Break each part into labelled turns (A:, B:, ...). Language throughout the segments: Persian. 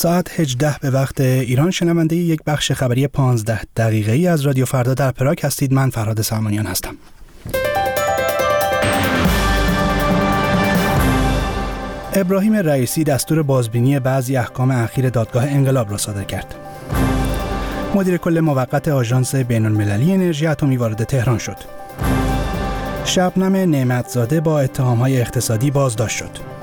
A: ساعت 18 به وقت ایران شنونده یک بخش خبری 15 دقیقه‌ای از رادیو فردا در پراگ هستید. من فرهاد سلمانیان هستم. ابراهیم رئیسی دستور بازبینی بعضی احکام اخیر دادگاه انقلاب را صادر کرد. مدیر کل موقت آژانس بین‌المللی انرژی اتمی وارد تهران شد. شبنم نعمت‌زاده با اتهام‌های اقتصادی بازداشت شد.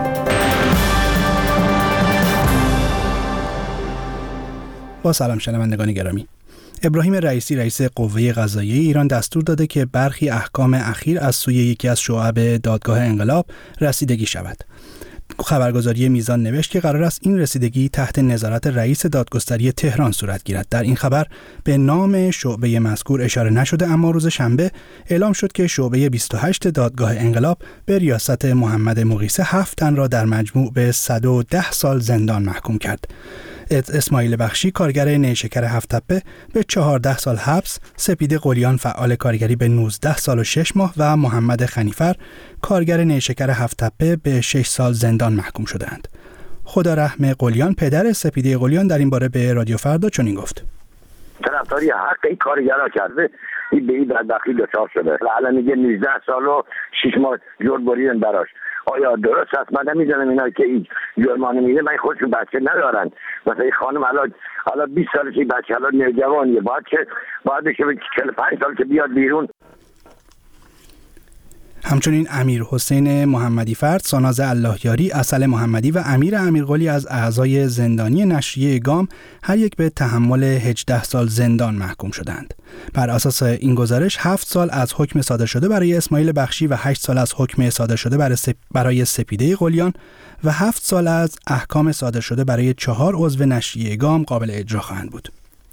A: با سلام شنوندگان گرامی. ابراهیم رئیسی رئیس قوه قضاییه ایران دستور داده که برخی احکام اخیر از سوی یکی از شعب دادگاه انقلاب رسیدگی شود. خبرگزاری میزان نوشت که قرار است این رسیدگی تحت نظارت رئیس دادگستری تهران صورت گیرد. در این خبر به نام شعبه مذکور اشاره نشده، اما روز شنبه اعلام شد که شعبه 28 دادگاه انقلاب به ریاست محمد مقیسه 7 تن را در مجموع به 110 سال زندان محکوم کرد. اسماعیل بخشی کارگر نیشکر هفت‌تپه به 14 سال حبس، سپیده قلیان فعال کارگری به 19 سال و 6 ماه و محمد خنیفر کارگر نیشکر هفت‌تپه به 6 سال زندان محکوم شدند. خدارحم قلیان پدر سپیده قلیان در این باره به رادیو فردا چنین گفت:
B: طرفداری حق این کارگرا کرده، این به این بدبختی دچار شده. الان میگه 19 سال و 6 ماه جرم بریدن براش. آیا درست است؟ من نمی‌دونم اینا که این جرمانه میده، من خودشون بچه ندارن. مثلا این خانم حالا 20 سالشه، بچه حالا نوجوانیه، باید بشه 45 سال که بیاد بیرون.
A: همچنین امیر حسین محمدی فرد، ساناز اللهیاری، اصل محمدی و امیر امیرقلی از اعضای زندانی نشریه گام هر یک به تحمل 18 سال زندان محکوم شدند. بر اساس این گزارش 7 سال از حکم صادر شده برای اسماعیل بخشی و 8 سال از حکم صادر شده برای سپیده قلیان و 7 سال از احکام صادر شده برای 4 عضو نشریه گام قابل اجرا خواهند بود.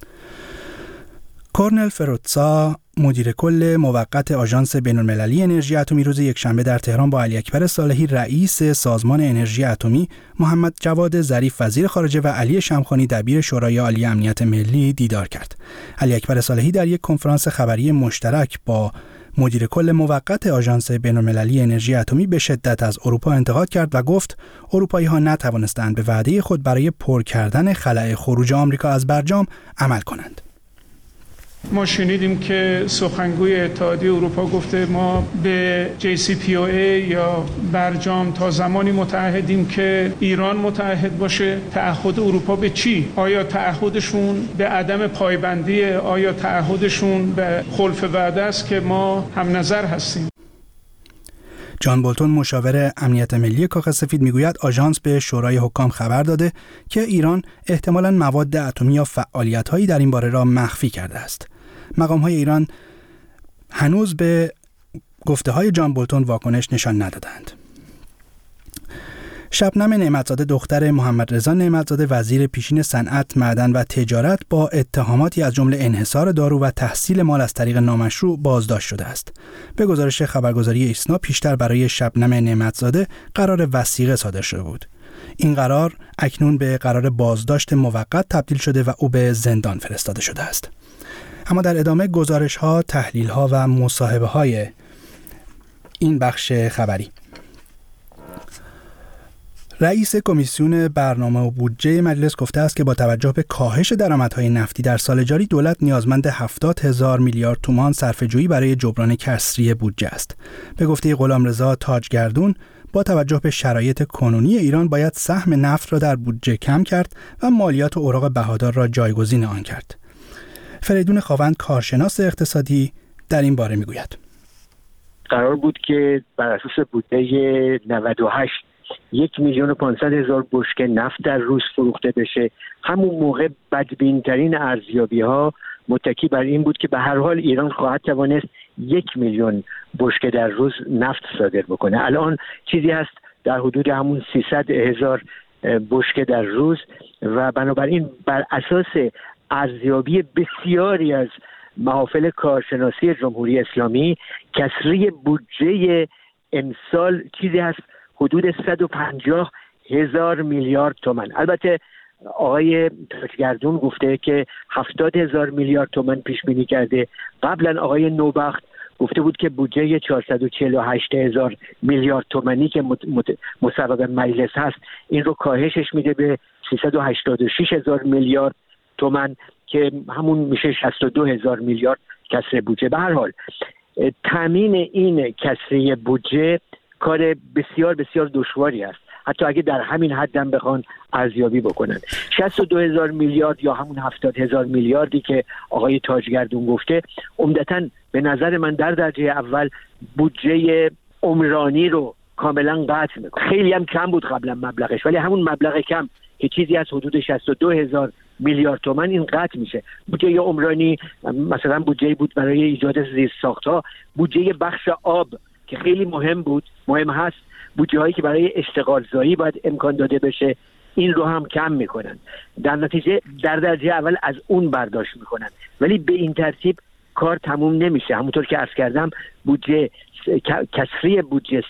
A: کورنل فروتسا، مدیر کل موقت آژانس بین‌المللی انرژی اتمی، روز یکشنبه در تهران با علی اکبر صالحی رئیس سازمان انرژی اتمی، محمد جواد ظریف وزیر خارجه و علی شمخانی دبیر شورای عالی امنیت ملی دیدار کرد. علی اکبر صالحی در یک کنفرانس خبری مشترک با مدیر کل موقت آژانس بین‌المللی انرژی اتمی به شدت از اروپا انتقاد کرد و گفت اروپایی‌ها نتوانستند به وعده خود برای پر کردن خلأ خروج آمریکا از برجام عمل کنند.
C: ما شنیدیم که سخنگوی اتحادیه اروپا گفته ما به JCPOA یا برجام تا زمانی متعهدیم که ایران متعهد باشه. تعهد اروپا به چی؟ آیا تعهدشون به عدم پایبندی؟ آیا تعهدشون به خلف وعده است که ما هم نظر هستیم؟
A: جان بولتون مشاور امنیت ملی کاخ سفید میگوید آژانس به شورای حکام خبر داده که ایران احتمالاً مواد اتمی یا فعالیت‌هایی در این باره را مخفی کرده است. مقام‌های ایران هنوز به گفته‌های جان بولتون واکنش نشان ندادند. شبنم نعمت‌زاده دختر محمد رضا نعمت‌زاده وزیر پیشین صنعت، معدن و تجارت با اتهاماتی از جمله انحصار دارو و تحصیل مال از طریق نامشروع بازداشت شده است. به گزارش خبرگزاری ایسنا پیشتر برای شبنم نعمت‌زاده قرار وثیقه صادر شده بود. این قرار اکنون به قرار بازداشت موقت تبدیل شده و او به زندان فرستاده شده است. اما در ادامه گزارش‌ها، تحلیل‌ها و مصاحبه‌های این بخش خبری. رئیس کمیسیون برنامه و بودجه مجلس گفته است که با توجه به کاهش درآمدهای نفتی در سال جاری دولت نیازمند 70,000 میلیارد تومان صرفه‌جویی برای جبران کسری بودجه است. به گفته غلامرضا تاجگردون، با توجه به شرایط کنونی ایران باید سهم نفت را در بودجه کم کرد و مالیات و اوراق بهادار را جایگزین آن کرد. فریدون خاوند، کارشناس اقتصادی، در این باره میگوید:
D: قرار بود که بر اساس بودجه 98 1,500,000 بشکه نفت در روز فروخته بشه. همون موقع بدبین‌ترین ارزیابی‌ها متکی بر این بود که به هر حال ایران خواهد توانست 1,000,000 بشکه در روز نفت صادر بکنه. الان چیزی هست در حدود همون 300,000 بشکه در روز و بنابراین بر اساس ارزیابی بسیاری از محافل کارشناسی جمهوری اسلامی کسری بودجه امسال چیزی هست حدود 150,000 میلیارد تومان. البته آقای تاجگردون گفته که 70,000 میلیارد تومان پیش بینی کرده. قبلا آقای نوبخت گفته بود که بودجه 448,000 میلیارد تومانی که مصوب مجلس هست این رو کاهشش میده به 386,000 میلیارد تومان که همون میشه 62,000 میلیارد کسری بودجه. به هر حال تامین این کسری بودجه کار بسیار بسیار دشواری است، حتی اگه در همین حد هم بخوان ارزیابی بکنن. 62,000 میلیارد یا همون 70,000 میلیاردی که آقای تاجگردون گفته عمدتاً به نظر من در درجه اول بودجه عمرانی رو کاملا قطع میکنه. خیلی هم کم بود قبلا مبلغش، ولی همون مبلغ کم که چیزی از حدود 62,000 میلیارد تومان این قطع میشه. بودجه عمرانی مثلا بودجه بود برای ایجاد زیرساخت‌ها، بودجه بخش آب که خیلی مهم هست، بودجه هایی که برای اشتغال زایی باید امکان داده بشه، این رو هم کم میکنن. در نتیجه در درجه اول از اون برداشت میکنن، ولی به این ترتیب کار تموم نمیشه. همونطور که عرض کردم بودجه کسری بودجه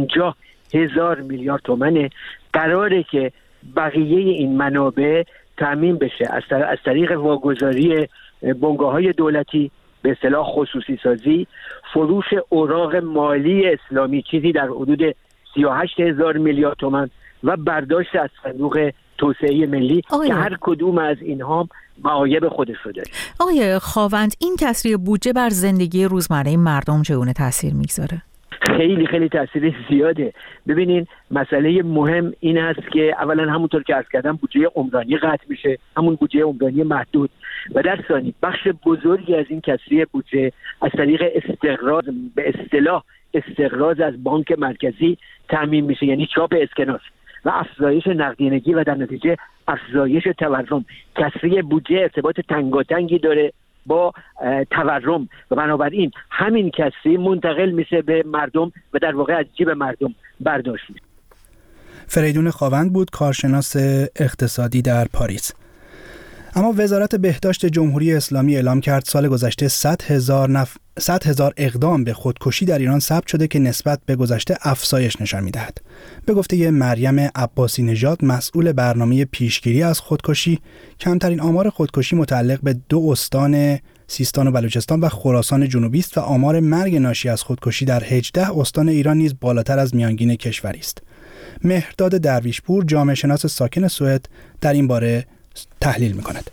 D: 150,000 میلیارد تومنه. قراره که بقیه این منابع تامین بشه از طریق واگذاری بنگاه‌های دولتی، به اصطلاح خصوصی سازی، فروش اوراق مالی اسلامی چیزی در حدود 38,000 میلیارد تومان و برداشت از صندوق توسعه ملی که هر کدوم از اینها معایب خودش رو داره.
E: آقای خاوند، این کسری بودجه بر زندگی روزمره مردم چگونه تاثیر میگذاره؟
D: خیلی خیلی تاثیر زیاده. ببینین مسئله مهم این است که اولا همونطور که عرض کردم بودجه عمرانی قطع میشه، همون بودجه عمرانی محدود، و در ثانی بخش بزرگی از این کسری بودجه از طریق استقراض، به اصطلاح استقراض از بانک مرکزی تامین میشه، یعنی چاپ اسکناس و افزایش نقدینگی و در نتیجه افزایش تورم. کسری بودجه ارتباط تنگاتنگی داره با تورم و بنابراین همین کسری منتقل میشه به مردم و در واقع از جیب مردم برداشت میشه.
A: فریدون خاوند بود، کارشناس اقتصادی در پاریس. اما وزارت بهداشت جمهوری اسلامی اعلام کرد سال گذشته 100,000 اقدام به خودکشی در ایران ثبت شده که نسبت به گذشته افزایش نشان می‌دهد. به گفته مریم عباسی نژاد، مسئول برنامه پیشگیری از خودکشی، کمترین آمار خودکشی متعلق به 2 استان سیستان و بلوچستان و خراسان جنوبی است و آمار مرگ ناشی از خودکشی در 18 استان ایران نیز بالاتر از میانگین کشوری است. مهرداد درویشپور، جامعه شناس ساکن سوئد، در این باره تحلیل می‌کند.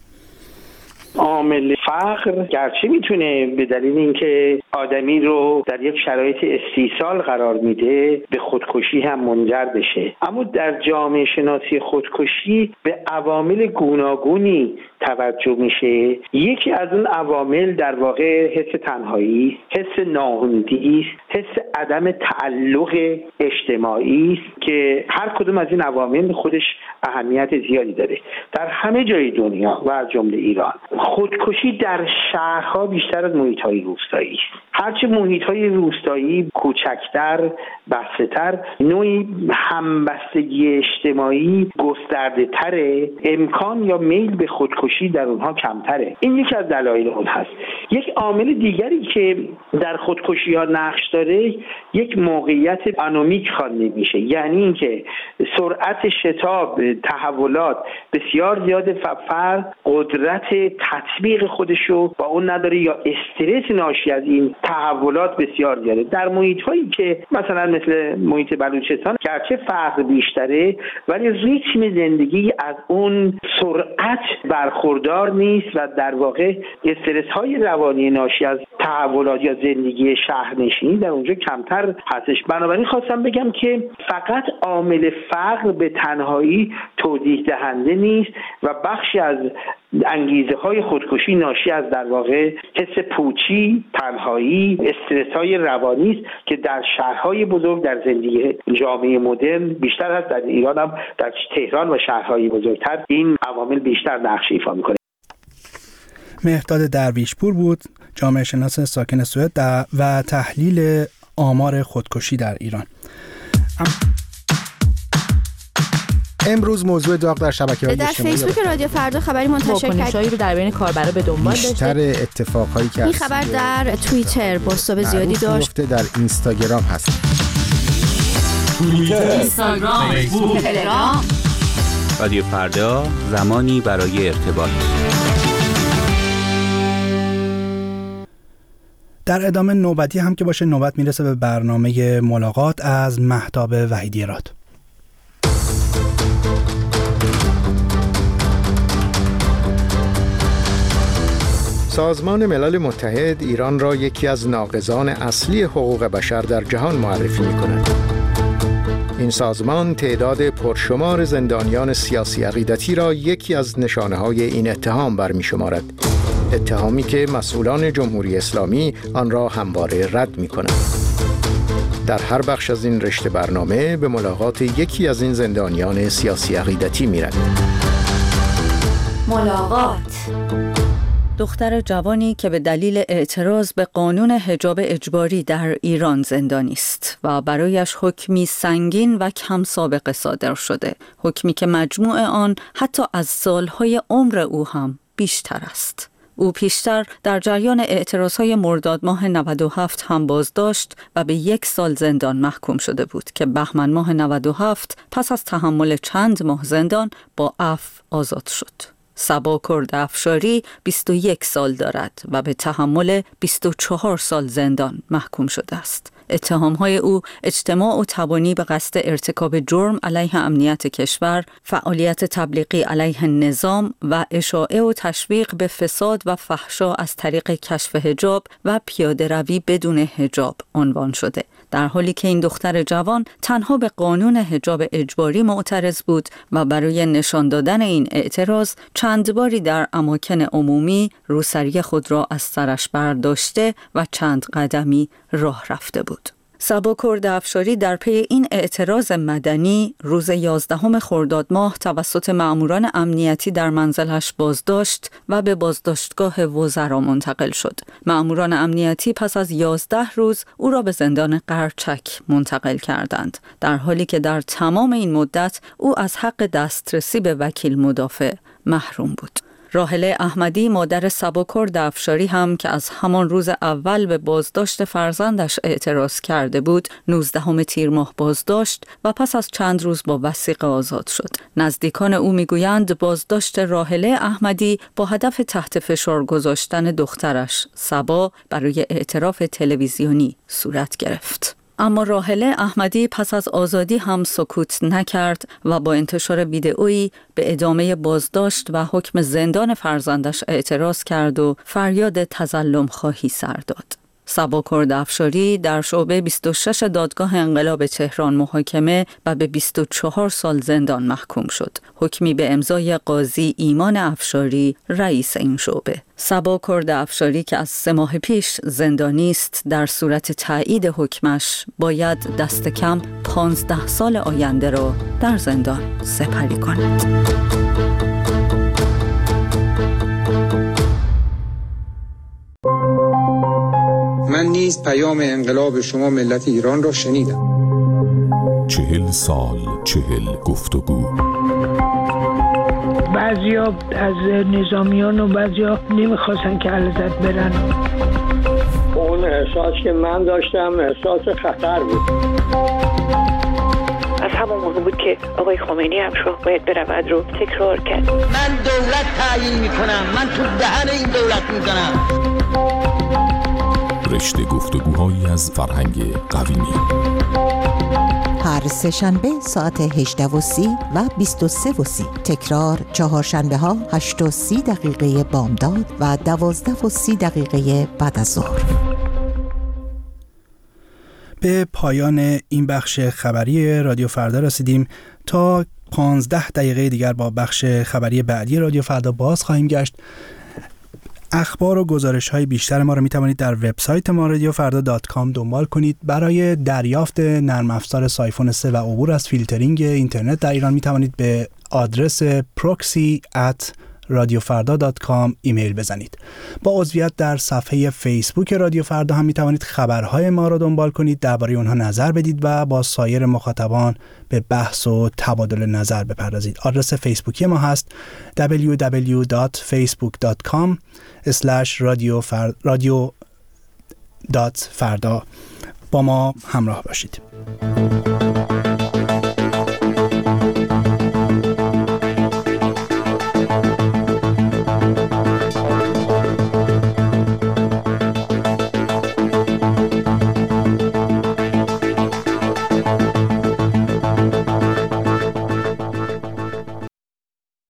F: عامل فقر گرچه میتونه به دلیل اینکه آدمی رو در یک شرایط استیصال قرار میده به خودکشی هم منجر بشه، اما در جامعه شناسی خودکشی به عوامل گوناگونی توجه میشه. یکی از اون عوامل در واقع حس تنهایی، حس ناامیدی، حس عدم تعلق اجتماعی است که هر کدوم از این عوامل خودش اهمیت زیادی داره در همه جای دنیا و از جمله ایران. خودکشی در شهرها بیشتر از محیط‌های روستایی است. هرچه محیط‌های روستایی کوچکتر، بسته‌تر، نوعی همبستگی اجتماعی گسترده‌تره، امکان یا میل به خودکشی در اونها کمتره. این یکی از دلایل اون هست. یک عامل دیگری که در خودکشی‌ها نقش داره یک موقعیت آنومیک خوانده میشه، یعنی اینکه سرعت شتاب تحولات بسیار زیاده، فرد قدرت تطبیق خودشو با اون نداره یا استرس ناشی از این تحولات بسیار زیاده. در محیط‌هایی که مثلا مثل محیط بلوچستان گرچه فقر بیشتره ولی ریتم زندگی از اون سرعت برخوردار نیست و در واقع استرس‌های روانی ناشی از تحولات یا زندگی شهرنشینی در اونجا کمتر هستش. بنابراین خواستم بگم که فقط عامل فقر به تنهایی توضیح دهنده نیست و بخشی از انگیزه های خودکشی ناشی از در واقع حس پوچی، تنهایی، استرس های روانی است که در شهرهای بزرگ در زندگی جامعه مدرن بیشتر هست. در ایران هم در تهران و شهرهای بزرگتر این عوامل بیشتر نقش ایفا میکنه.
A: مهرداد درویشپور بود، جامعه شناس ساکن سوئد و تحلیل آمار خودکشی در ایران. امروز موضوع داغ در شبکه‌های اجتماعی
G: در فیسبوک رادیو فردا خبری منتشر کرد
H: رو در بین کاربرا به دنبال داشته.
A: بیشتر اتفاقایی که
G: این خبر در توییتر بازتاب زیادی داشت.
A: در اینستاگرام هست.
H: توییتر، اینستاگرام، فیسبوک، تلگرام.
I: رادیو فردا، زمانی برای ارتباط.
A: در ادامه نوبتی هم که باشه، نوبت میرسه به برنامه ملاقات از مهتاب وحیدی راد.
J: سازمان ملل متحد ایران را یکی از ناقضان اصلی حقوق بشر در جهان معرفی می‌کند. این سازمان تعداد پرشمار زندانیان سیاسی عقیدتی را یکی از نشانه‌های این اتهام برمی‌شمارد. اتهامی که مسئولان جمهوری اسلامی آن را همواره رد می‌کنند. در هر بخش از این رشته برنامه به ملاقات یکی از این زندانیان سیاسی عقیدتی می‌رویم.
G: ملاقات.
E: دختر جوانی که به دلیل اعتراض به قانون حجاب اجباری در ایران زندانی است و برایش حکمی سنگین و کم سابقه صادر شده، حکمی که مجموع آن حتی از سالهای عمر او هم بیشتر است. او پیشتر در جریان اعتراضهای مرداد ماه 97 هم بازداشت و به 1 سال زندان محکوم شده بود که بهمن ماه 97 پس از تحمل چند ماه زندان با عفو آزاد شد. صبا کرد افشاری 21 سال دارد و به تحمل 24 سال زندان محکوم شده است. اتهام‌های او اجتماع و تبانی به قصد ارتکاب جرم علیه امنیت کشور، فعالیت تبلیغی علیه نظام و اشاعه و تشویق به فساد و فحشا از طریق کشف حجاب و پیاده روی بدون حجاب عنوان شده، در حالی که این دختر جوان تنها به قانون حجاب اجباری معترض بود و برای نشان دادن این اعتراض چند باری در اماکن عمومی روسری خود را از سرش برداشته و چند قدمی راه رفته بود. صبا کرد افشاری در پی این اعتراض مدنی روز 11 خرداد ماه توسط مأموران امنیتی در منزلش بازداشت و به بازداشتگاه وزرا منتقل شد. مأموران امنیتی پس از 11 روز او را به زندان قرچک منتقل کردند، در حالی که در تمام این مدت او از حق دسترسی به وکیل مدافع محروم بود. راحله احمدی مادر صبا کرد افشاری هم که از همان روز اول به بازداشت فرزندش اعتراض کرده بود، 19 تیر ماه بازداشت و پس از چند روز با وثیقه آزاد شد. نزدیکان او میگویند بازداشت راحله احمدی با هدف تحت فشار گذاشتن دخترش صبا برای اعتراف تلویزیونی صورت گرفت. اما راحله احمدی پس از آزادی هم سکوت نکرد و با انتشار ویدئویی به ادامه بازداشت و حکم زندان فرزندش اعتراض کرد و فریاد تظلم خواهی سر داد. صبا کرد افشاری در شعبه 26 دادگاه انقلاب تهران محاکمه و به 24 سال زندان محکوم شد. حکمی به امضای قاضی ایمان افشاری رئیس این شعبه. صبا کرد افشاری که از 3 ماه پیش زندانی است، در صورت تایید حکمش باید دست کم 15 سال آینده را در زندان سپری کند.
K: من نیز پیام انقلاب شما ملت ایران را شنیدم.
L: 40 سال 40 گفتگو.
M: بعضیا از نظامیان و بعضیا نمیخواستن که علیزاده برن.
N: اون احساس که من داشتم احساس خطر بود.
O: از همون موقع بود که آقای خمینی هم باید برود رو تکرار کرد.
P: من دولت تعیین میکنم، من تو دهن این دولت میزنم.
L: رشته گفتگوهایی از فرهنگ قویمی.
Q: هر سه‌شنبه ساعت 18:30 و 23:30. تکرار چهارشنبه ها 8:30 بامداد و 12:30 بعد از ظهر.
A: به پایان این بخش خبری رادیو فردا رسیدیم. تا 15 دقیقه دیگر با بخش خبری بعدی رادیو فردا باز خواهیم گشت. اخبار و گزارش‌های بیشتر ما رو می‌توانید در وبسایت ما radiofrda.com دنبال کنید. برای دریافت نرم افزار سایفون 3 و عبور از فیلترینگ اینترنت در ایران می‌توانید به آدرس proxy@radiofarda.com ایمیل بزنید. با عضویت در صفحه فیسبوک رادیو فردا هم می‌توانید خبرهای ما را دنبال کنید، درباره آنها نظر بدید و با سایر مخاطبان به بحث و تبادل نظر بپردازید. آدرس فیسبوکی ما هست www.facebook.com/radio.farda. با ما همراه باشید.